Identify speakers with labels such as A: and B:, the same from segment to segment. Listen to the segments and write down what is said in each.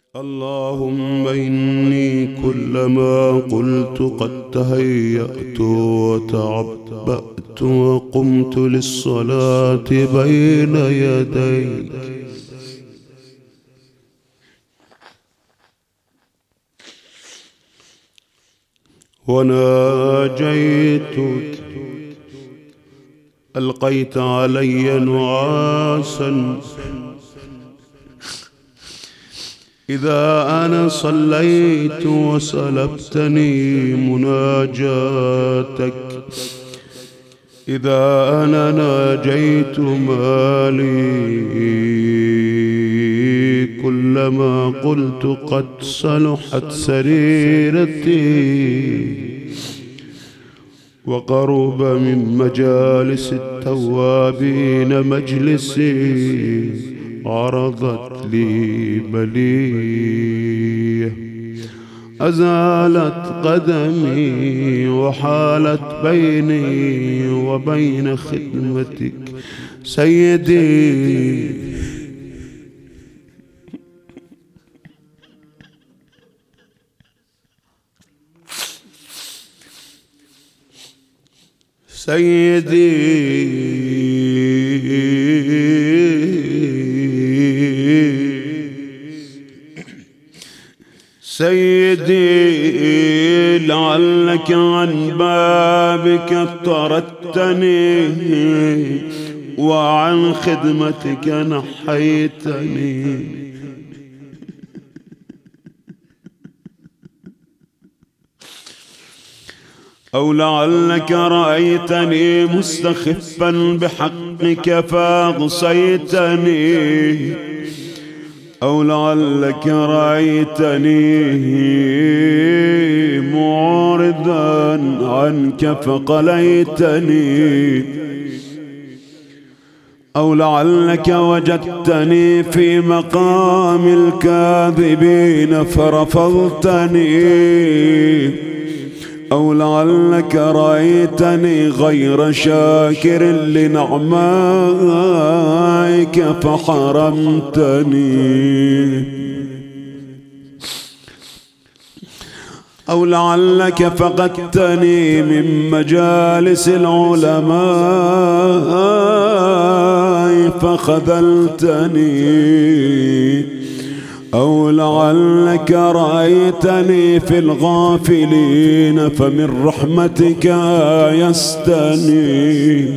A: اللهم إني كلما قلت قد تهيأت وتعبأت وقمت للصلاة بين يديك وناجيتك ألقيت علي نعاسا إذا أنا صليت وسلبتني مناجاتك إذا أنا ناجيت مالي كلما قلت قد صلحت سريرتي وقرب من مجالس التوابين مجلسي عرضت لي بلية أزالت قدمي وحالت بيني وبين خدمتك سيدي سيدي لعلك عن بابك طردتني وعن خدمتك نحيتني أو لعلك رأيتني مستخفا بحقك فأغصيتني أو لعلك رأيتني معرضا عنك فقليتني أو لعلك وجدتني في مقام الكاذبين فرفضتني أو لعلك رأيتني غير شاكر لنعمائك فحرمتني أو لعلك فقدتني من مجالس العلماء فخذلتني أو لعلك رأيتني في الغافلين فمن رحمتك آيستني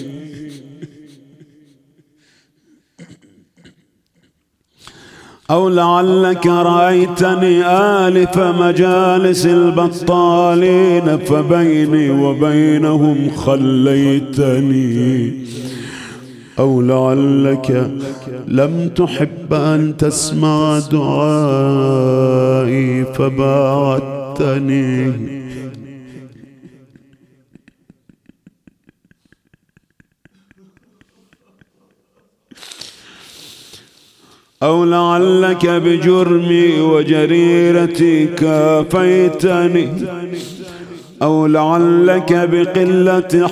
A: أو لعلك رأيتني آلف مجالس البطالين فبيني وبينهم خليتني أو لعلك لم تحب أن تسمع دعائي فباعدتني أو لعلك بجرمي وجريرتي كافيتني أو لعلك بقلة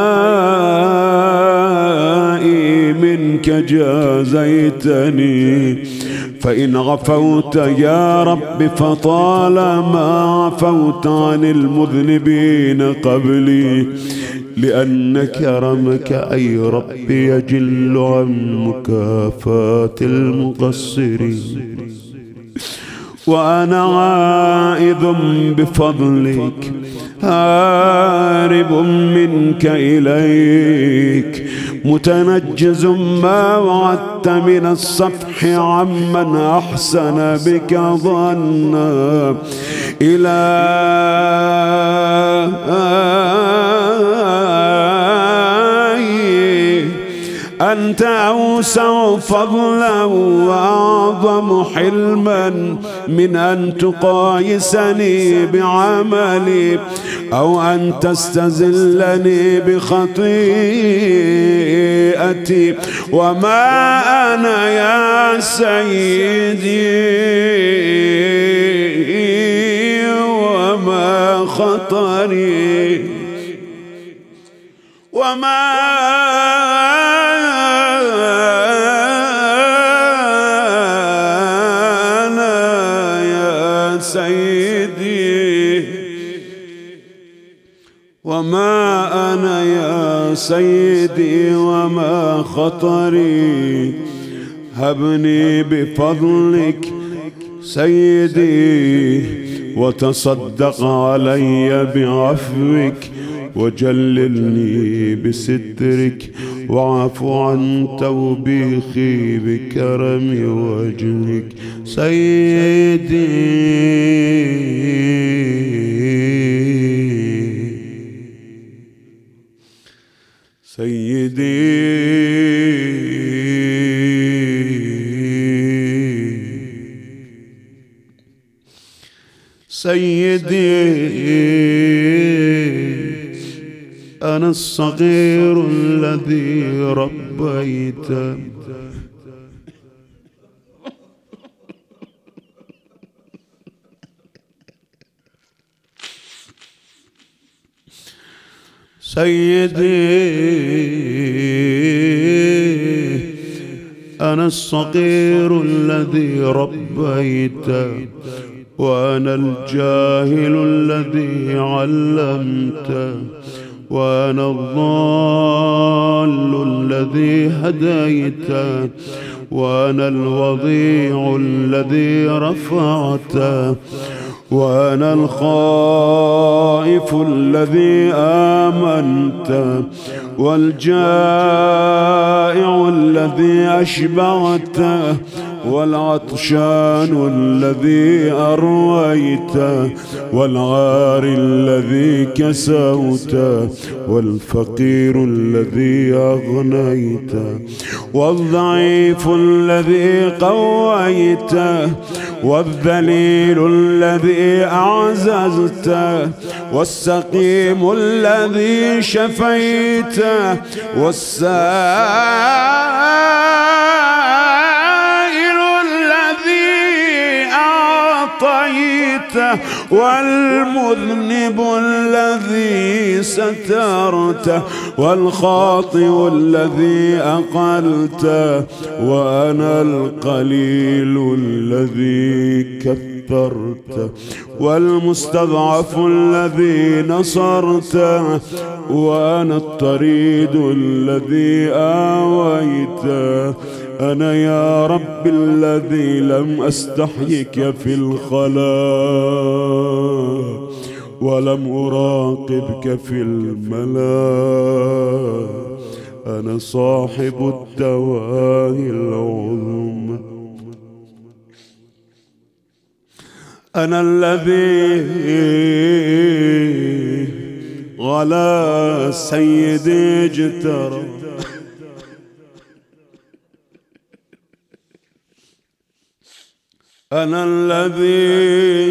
A: حيائي منك جازيتني فإن عفوت يا رب فطالما عفوت عن المذنبين قبلي لأن كرمك أي رب يجل عن مكافاة المقصرين وأنا عائذ بفضلك هارب منك إليك متنجز ما وعدت من الصفح عمن أحسن بك ظنا إلهي أنت أوسع فضلا وأعظم حلما من أن تقايسني بعملي أو أن تستزلني بخطيئتي وما أنا يا سيدي وما خطري وما أنا سيدي وما أنا يا سيدي وما خطري، هبني بفضلك سيدي وتصدق علي بعفوك، وجللني بسترك، واعف عن توبيخي بكرم وجهك سيدي. سيدي أنا الصغير الذي ربيت، سيدي أنا الصغير الذي ربيت، وأنا الجاهل الذي علمت، وأنا الضال الذي هديت، وأنا الوضيع الذي رفعت، وأنا الخائف الذي آمنت، والجائع الذي أشبعت، والعطشان الذي أرويت، والعاري الذي كسوت، والفقير الذي أغنيت، والضعيف الذي قويت، والذليل الذي أعززت، والسقيم الذي شفيت، والمذنب الذي سترت، والخاطئ الذي أقلت، وأنا القليل الذي كثرت، والمستضعف الذي نصرت، وأنا الطريد الذي آويت. أنا يا رب الذي لم أستحيك في الخلاء، ولم أراقبك في الملا. أنا صاحب الدواهي العظمى، أنا الذي غلا سيدي اجترى، أنا الذي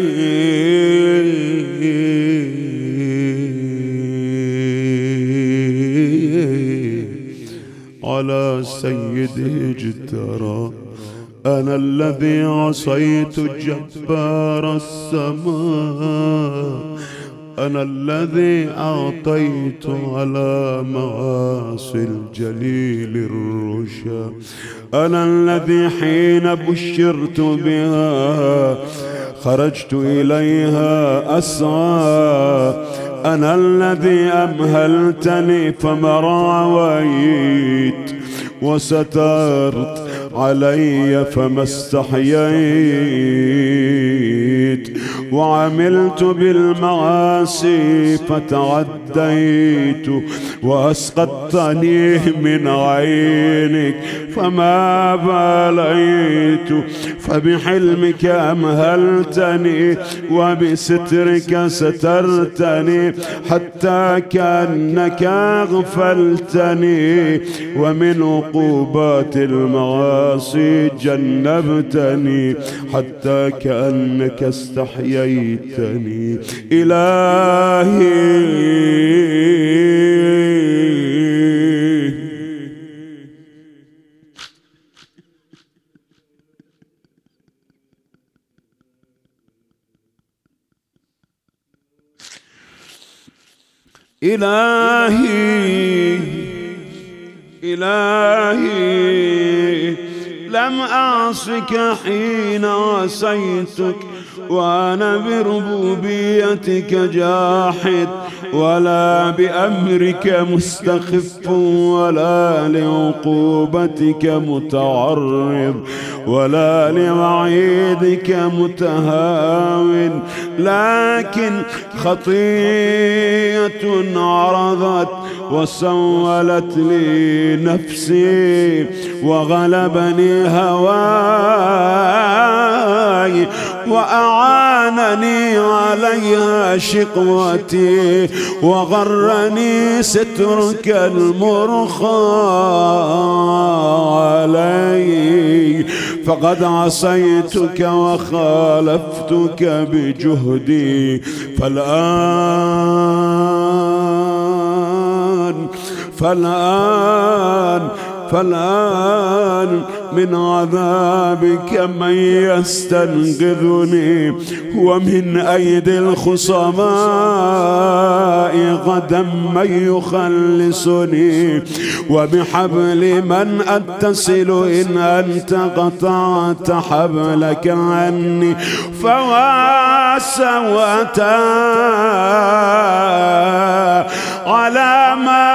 A: على سيدي اجترى، أنا الذي عصيت جبار السماء، أنا الذي أعطيت على معاصي الجليل الرشا، أنا الذي حين بشرت بها خرجت إليها أسعى، أنا الذي أمهلتني فما راويت، وسترت علي فما استحييت، وعملت بالمعاصي فتعديت، وأسقطتني من عينك فما باليت، فبحلمك أمهلتني وبسترك سترتني، حتى كأنك أغفلتني، ومن عقوبات المعاصي جنبتني، حتى كأنك استحييتني. إلهي إلهي إلهي لم أعصك حين عصيتك وأنا بربوبيتك جاحد، ولا بأمرك مستخف، ولا لعقوبتك متعرض، ولا لوعيدك متهاون، لكن خطيئة عرضت وسولت لي نفسي وغلبني هواي وأعانني عليها شقوتي وغرني سترك المرخى علي، فقد عصيتك وخالفتك بجهدي، فالآن من عذابك من يستنقذني، ومن أيدي الخصماء غدا من يخلصني، وبحبل من أتصل إن أنت قطعت حبلك عني، فواسوتا على ما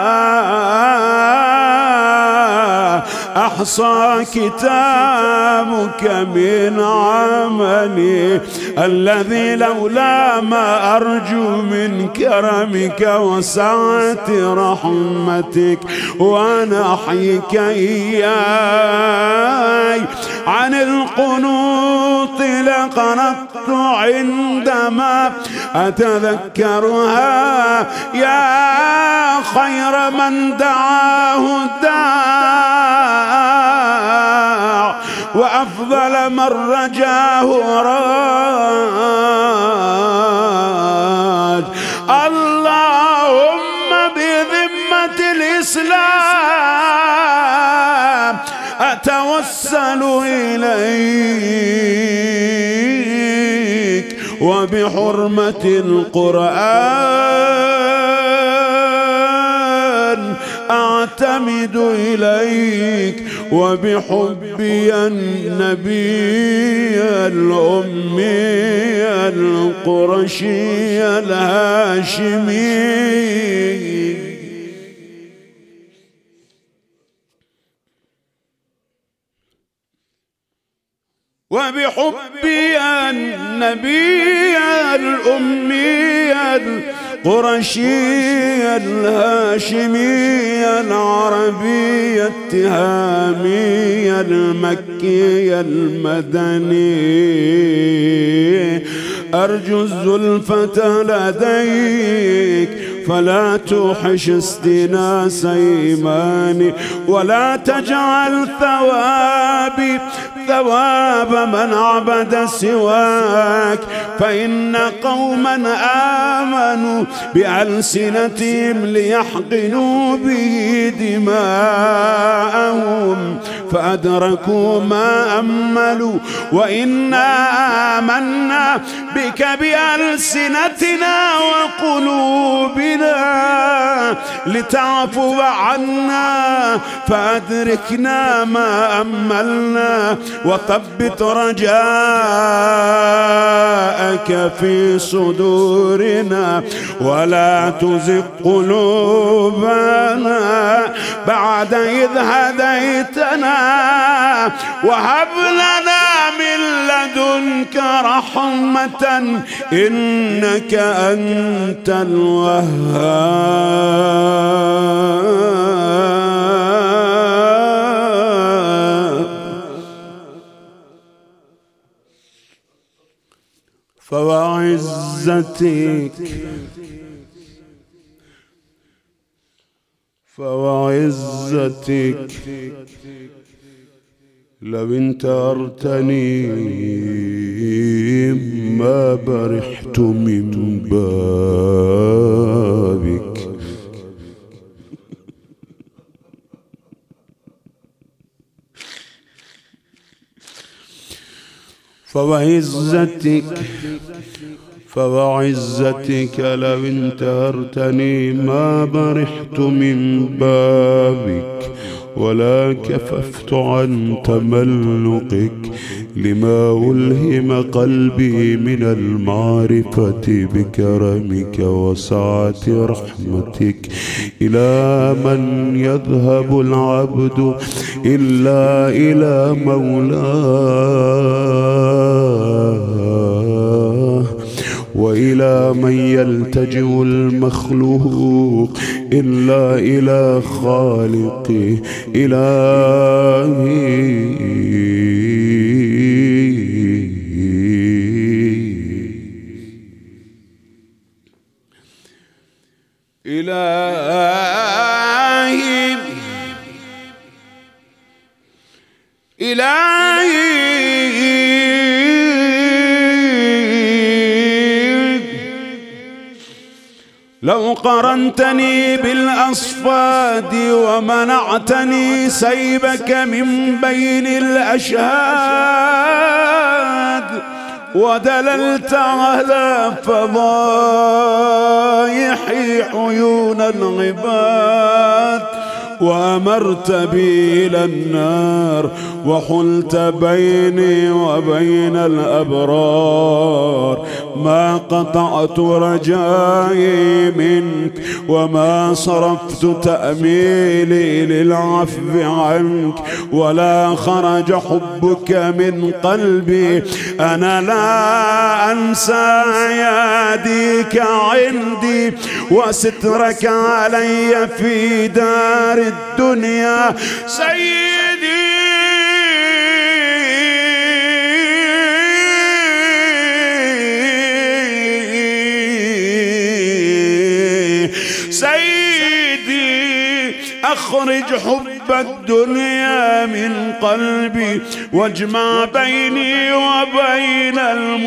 A: أحصى كتابك من عملي، الذي لولا ما أرجو من كرمك وسعة رحمتك ونحيك إياي عن القنوط لقنطت عندما أتذكرها، يا خير من دعاه الداع وأفضل من رجاه راج. اللهم بذمة الإسلام أتوسل إليك، وبحرمة القرآن أعتمد إليك، وبحبي النبي الأمي القرشي الهاشمي، وبحبي النبي الأمي القرشي الهاشمي العربي التهامي المكي المدني، أرجو الزلفة لديك فلا توحش استناس إيماني، ولا تجعل ثوابي ثواب من عبد سواك، فإن قوما آمنوا بألسنتهم ليحقنوا به دماءهم فأدركوا ما أملوا، وإنا آمنا بك بألسنتنا وقلوبنا لتعفو عنا فأدركنا ما أملنا، وثبت رجاءك في صدورنا، ولا تزغ قلوبنا بعد إذ هديتنا، وهب لنا من لدنك رحمة إنك أنت الوهاب. فوعزتك لو انتهرتني ما برحت من بابك، فوعزتك لو انتهرتني ما برحت من بابك، ولا كففت عن تملقك لما ألهم قلبي من المعرفة بكرمك وسعة رحمتك. إلى من يذهب العبد إلا إلى مولاه، وإلى من يلتجئ المخلوق إلا إلى خالقه إلهي. إلهي إلهي لو قرنتني بالأصفاد ومنعتني سيبك من بين الأشهاد، ودللت على فضايح عيون العباد، وأمرت بي إلى النار، وحلت بيني وبين الأبرار. ما قطعت رجائي منك، وما صرفت تأميلي للعفو عنك، ولا خرج حبك من قلبي. أنا لا أنسى يديك عندي، وسترك علي في دار الدنيا. سيدي سيدي أخرج حب الدنيا من قلبي، واجمع بيني وبين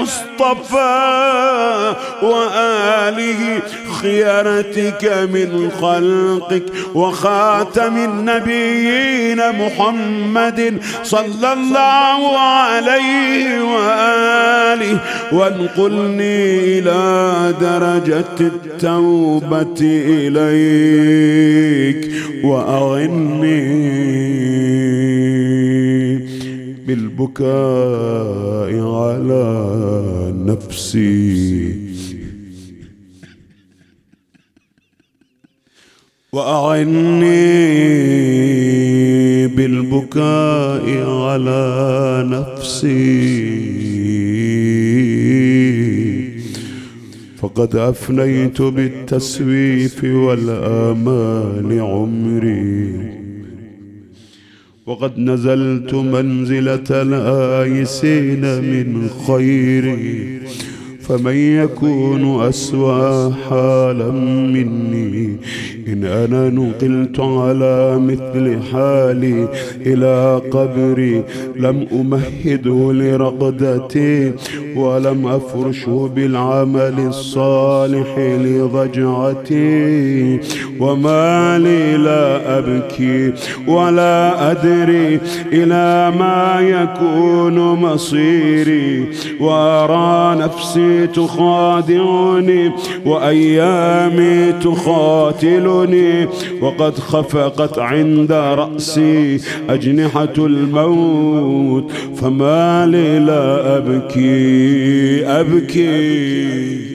A: المصطفى وآله خيرتك من خلقك وخاتم النبيين محمد صلى الله عليه وآله، وانقلني إلى درجة التوبة إليك، وأعني بالبكاء على نفسي، وأعني بالبكاء على نفسي. فقد أفنيت بالتسويف والآمال عمري، وقد نزلت منزلة الآيسين من خيري. فمن يكون أسوأ حالا مني إن أنا نقلت على مثل حالي إلى قبري، لم أمهده لرقدتي، ولم أفرشه بالعمل الصالح لضجعتي. وما لي لا أبكي ولا أدري إلى ما يكون مصيري، وأرى نفسي تخادعني وأيامي تخاتلني، وقد خفقت عند رأسي أجنحة الموت. فما لي لا أبكي أبكي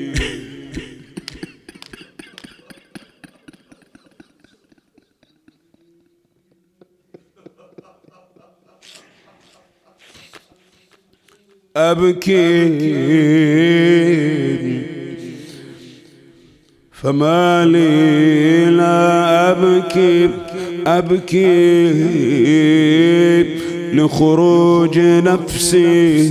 A: أبكي. فما لي لا أبكي أبكي لخروج نفسي،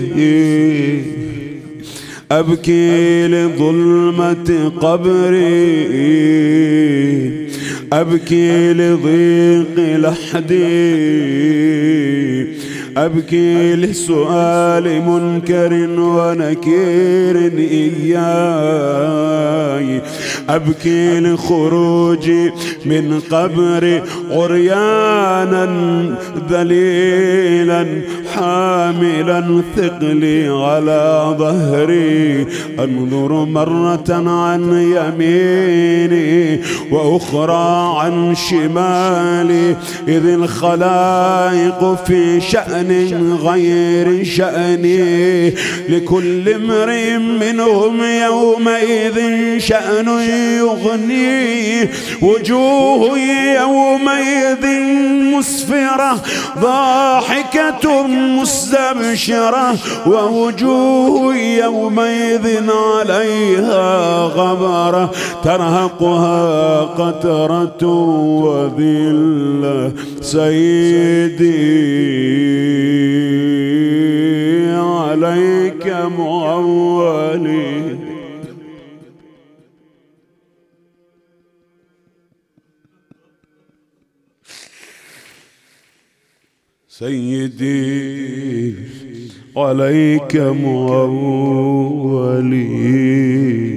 A: أبكي لظلمة قبري، أبكي لضيق لحدي، أبكي لسؤال منكر ونكير إياي، أبكي لخروجي من قبري عريانا ذليلا حاملا ثقلي على ظهري، أنظر مرة عن يميني وأخرى عن شمالي، إذ الخلائق في شأن غير شأني، لكل امرئ منهم يومئذ شأن يغنيه، وجوه يومئذ مسفرة ضاحكة مستبشرة، ووجوه يومئذ عليها غبرة ترهقها قترة وذلة. سيدي عليك معولي، سيدي عليك معولي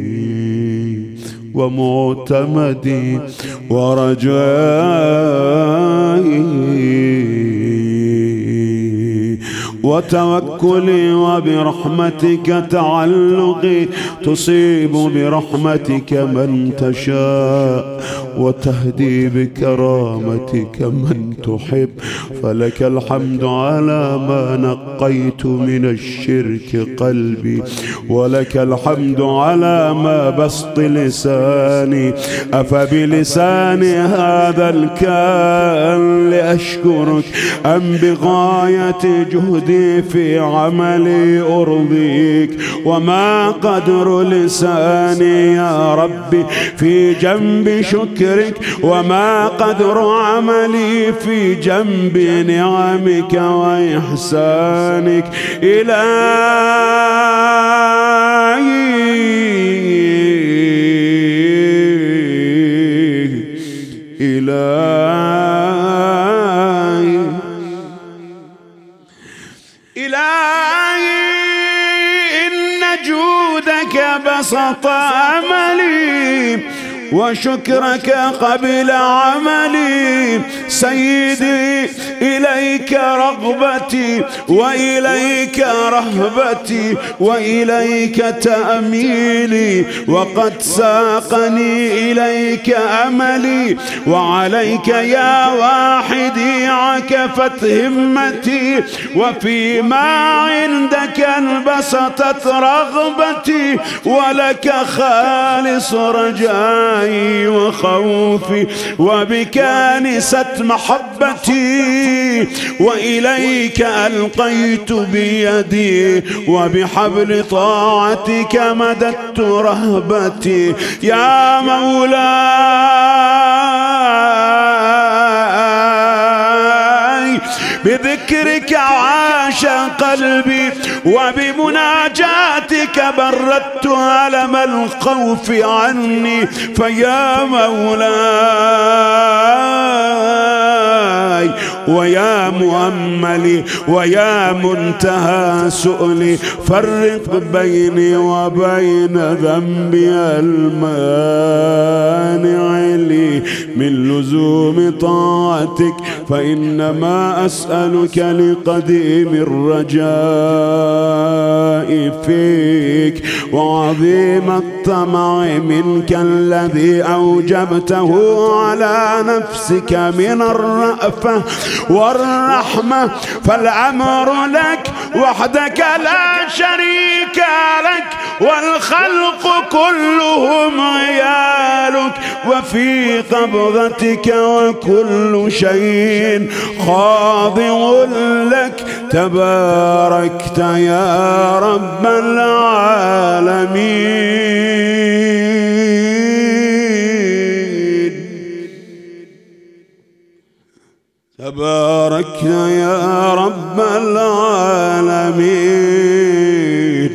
A: ومعتمدي ورجائي وتوكلي، وبرحمتك تعلقي، تصيب برحمتك من تشاء وتهدي بكرامتك من تحب. فلك الحمد على ما نقيت من الشرك قلبي، ولك الحمد على ما بسط لساني. أفبلساني هذا الكان لأشكرك أم بغاية جهدي في عملي أرضيك؟ وما قدر لساني يا ربي في جنب شكرك، وما قدر عملي في جنب نعمك وإحسانك. إلهي إن جودك بسط أملي وشكرك قبل عملي. سيدي إليك رغبتي وإليك رهبتي وإليك تأميلي، وقد ساقني إليك أملي، وعليك يا واحدي عكفت همتي، وفيما عندك انبسطت رغبتي، ولك خالص رجائي وخوفي، وبك انست محبتي، وإليك ألقيت بيدي، وبحبل طاعتك مددت رهبتي. يا مولاي بذكرك عاش قلبي، وبمناجاتك بردت ألم الخوف عني. فيا مولاي ويا مؤملي ويا منتهى سؤلي، فرق بيني وبين ذنبي المانع لي من لزوم طاعتك، فإنما أسألك لقديم الرجاء فيك وعظيم الطمع منك الذي أوجبته على نفسك من الرأفة والرحمة. فالأمر لك وحدك لا شريك لك، والخلق كلهم عيالك، وفي قبضتك وكل شيء خاضع لك. تباركت يا رب العالمين، تباركت يا رب العالمين،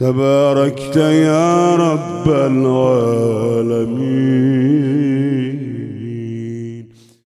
A: تباركت يا رب العالمين.